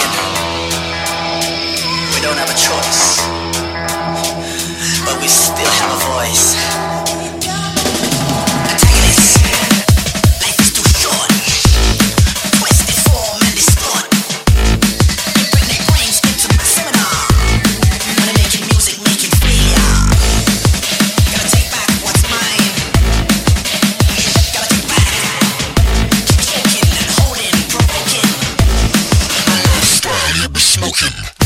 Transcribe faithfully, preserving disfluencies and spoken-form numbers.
We don't have a choice, but we still have a voice. Antagonist, life is too short. Twisted form and distort. Bring their brains into my seminar. Wanna make it music, make it free, yeah. Gotta take back what's mine. Gotta take back. Keep choking and holding, provoking. My lifestyle, you be smoking.